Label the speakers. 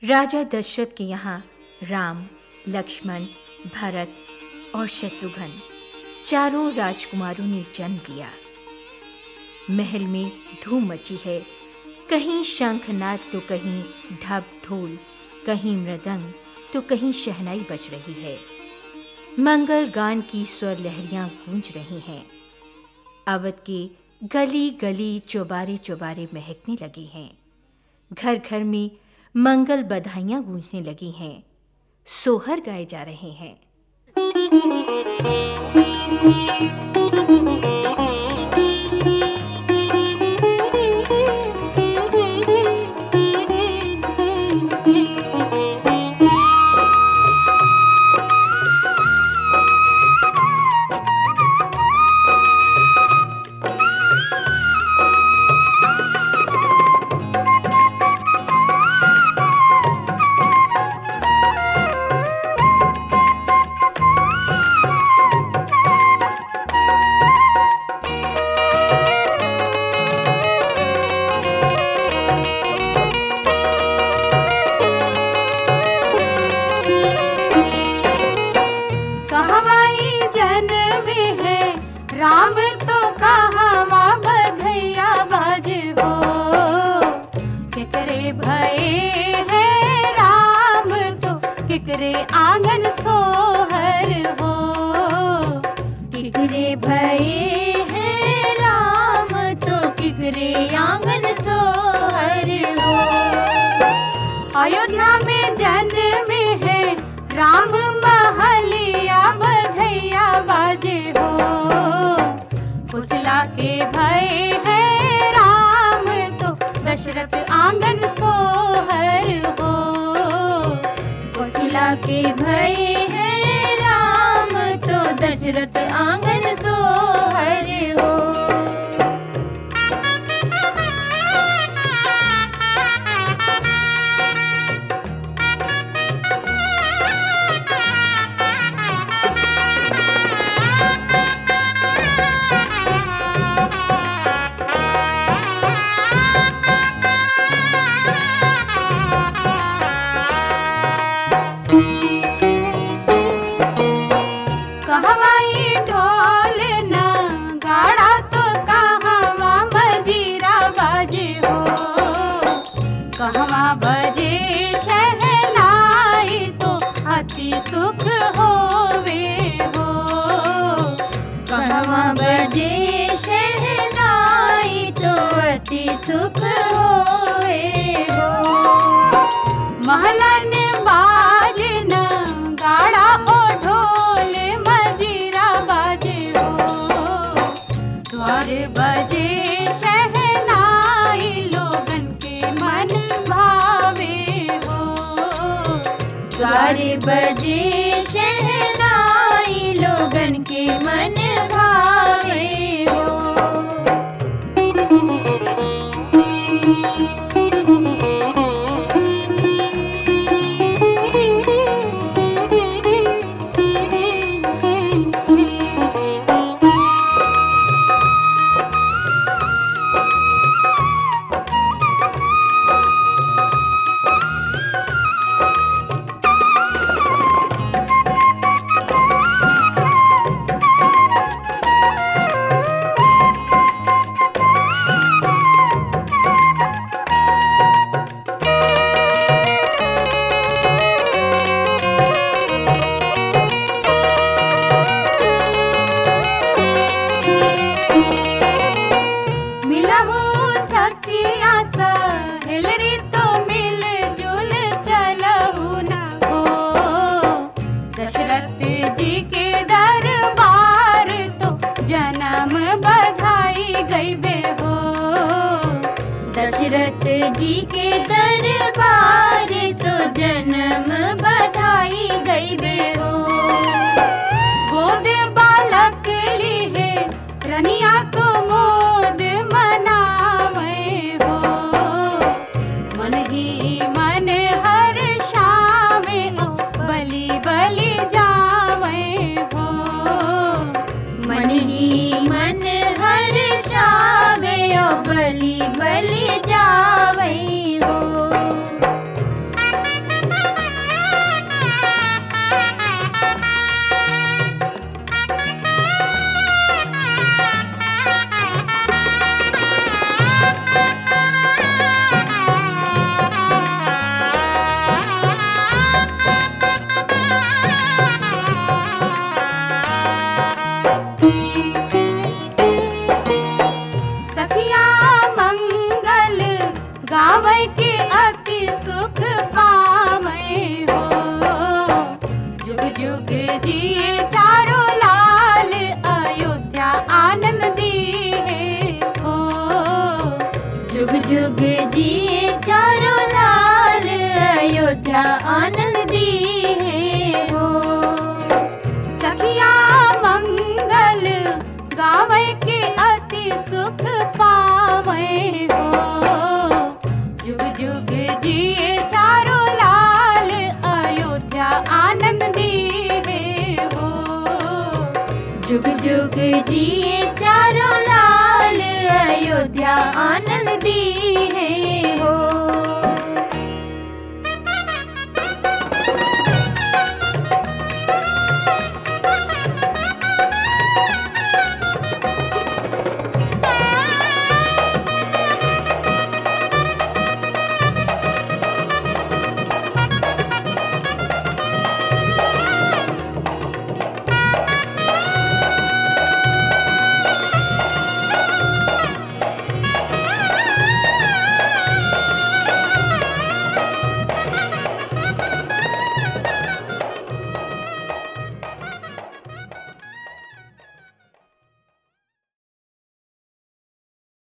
Speaker 1: राजा दशरथ के यहाँ राम, लक्ष्मण, भरत और शत्रुघ्न चारों राजकुमारों ने जन्म लिया। महल में धूम मची है, कहीं शंखनाद तो कहीं ढप ढोल, कहीं मृदंग तो कहीं शहनाई बज रही है। मंगल गान की स्वर लहरियां गूंज रही हैं। अवध के गली गली चौबारे चौबारे महकने लगे हैं। घर घर में मंगल बधाइयां गूंजने लगी हैं। सोहर गाए जा रहे हैं।
Speaker 2: राम तो कहवा बधैया बाज हो, केकरे भये है राम तो केकरे आंगन सोहर हो। केकरे भये है राम तो केकरे आंगन सोहर हो। अयोध्या में जन्मे है राम, महलिया बधैया बाजे हो। कुशला के भय है राम तो दशरथ आंगन सोहर हो। कुशला के भय है राम तो दशरथ आंगन सोहर हो। कहवा बजे शहनाई तो अति सुख होवे हो। कहवा बजे शहनाई तो अति सुख होवे हो। महलन बाजन गाड़ा ओ ढोल मजीरा बाजे हो। द्वार बजे शहनाई लोगन के मन भावे हो। द्वार बजे शहनाई लोगन के मन भावे हो। अयोध्या आनंद दीहे हो। सखिया मंगल गावे के अति सुख पावे हो। जुग जुग जिए चारों लाल अयोध्या आनंद दीहे हो। जुग जुग जिए चारों लाल अयोध्या आनंद दीहे हो।